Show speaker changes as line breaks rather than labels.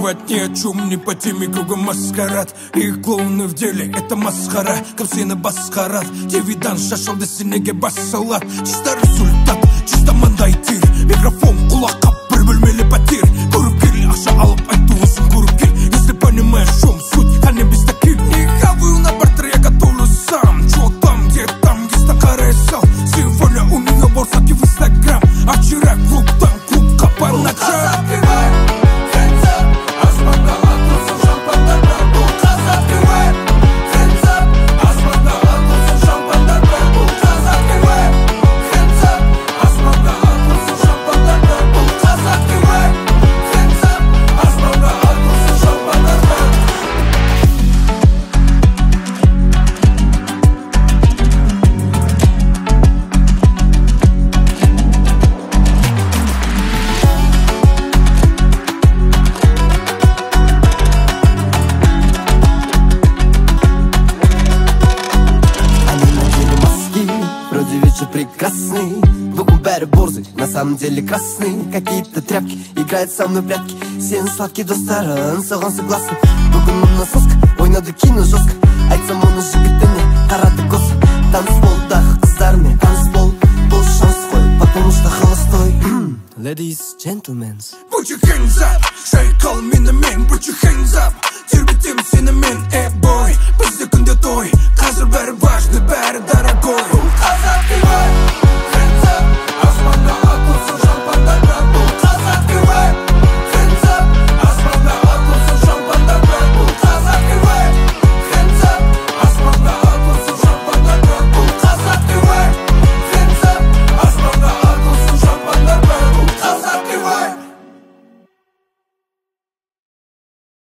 переживать ни о чем, не по теме, кругом маскарад. И клоуны в деле, это масхара. Капсина басхарат, девидан шашал до синеге бассалат. Чисто результат, чисто мандайтир. Микрофон, кулака, бір бөлмелі пәтер. Көріп кел, ақша алып айту осың көріп кел. Если понимаешь, в чем суть, а не без таких. Не хаваю на бартер, я готовлю сам. Чё там, где там, есть такая сал. Симфония у нее борсаки в Инстаграм. А вчера клуб там, клуб копаем на чай.
Прекрасный, вокруг бәрі борзый, на самом деле красный. Какие-то тряпки играют со мной в прятки. Сен сладкий достарын, соған согласны. Бүгін мұна соска, ойнады кино жестко. Айтсам оны жігітіне, қарады косы. Танцполдағы қыздармен, танцпол бұл шанс қой, потому что холостой. Ladies, gentlemen,
put your hands up, шайқал менімен, put your hands up. Тербетем сенімен, boy.